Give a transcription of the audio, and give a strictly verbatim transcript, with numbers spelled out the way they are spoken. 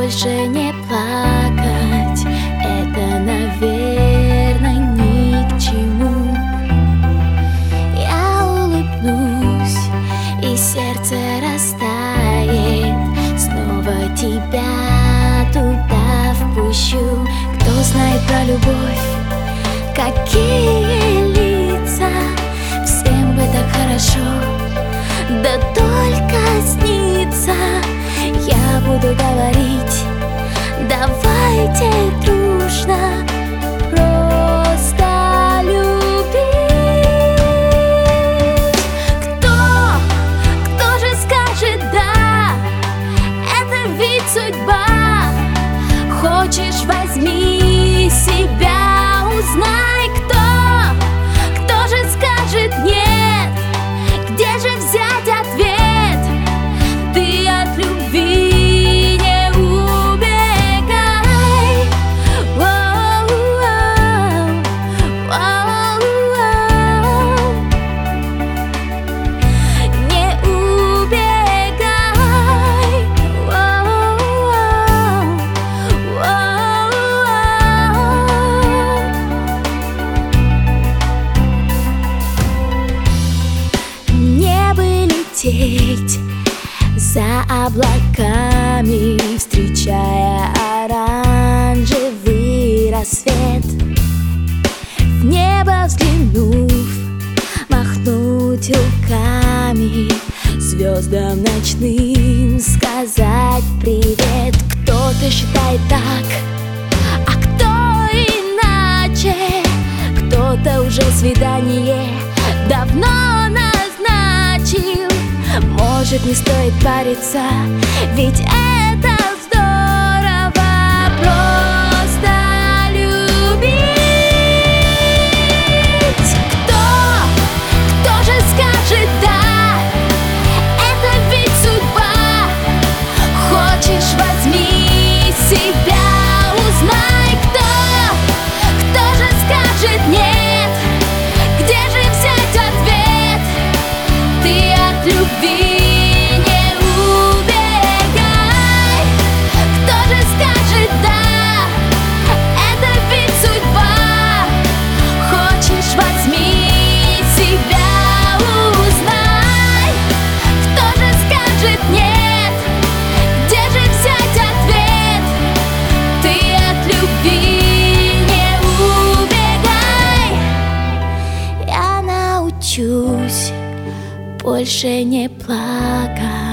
больше не плакать. Это, наверное, ни к чему. Я улыбнусь, и сердце растает. Снова тебя туда впущу. Кто знает про любовь, какие лица. Всем бы так хорошо, да только снится. Я буду говорить: давайте дружно просто любить. Кто, кто же скажет да? Это ведь судьба. Хочешь, возьми себя, узнай, кто, кто же скажет нет. Где же взять ответ? Ты от любви не убегай. Воу-воу, воу-воу. Не убегай. Воу-воу, воу-воу. Мне бы лететь за облаками, встречая оранжевый рассвет. В небо взглянув, махнуть руками, звездам ночным сказать привет. Кто-то считает так, а кто иначе. Кто-то уже свидание давно назначил. Может, не стоит париться, ведь это здорово просто любить. Кто, кто же скажет да? Это ведь судьба. Хочешь, возьми себя, узнай, кто, кто же скажет нет. Где же взять ответ? Ты от любви не убегай. Кто же скажет да? Это ведь судьба. Хочешь, возьми себя, узнай, кто же скажет нет. Где же взять ответ? Ты от любви не убегай. Я научусь больше не плакать.